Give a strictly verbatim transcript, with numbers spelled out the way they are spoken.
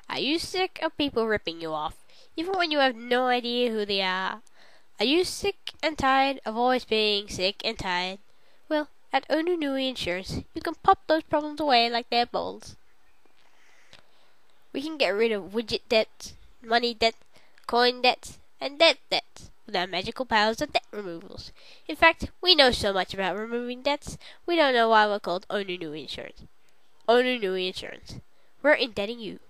Are you sick of people ripping you off, even when you have no idea who they are? Are you sick and tired of always being sick and tired? Well, at Onunui Insurance, you can pop those problems away like they're balls. We can get rid of widget debts, money debt, coin debts, and debt debts with our magical powers of debt removals. In fact, we know so much about removing debts, we don't know why we're called Onunui Insurance. Onunui Insurance. We're indebting you.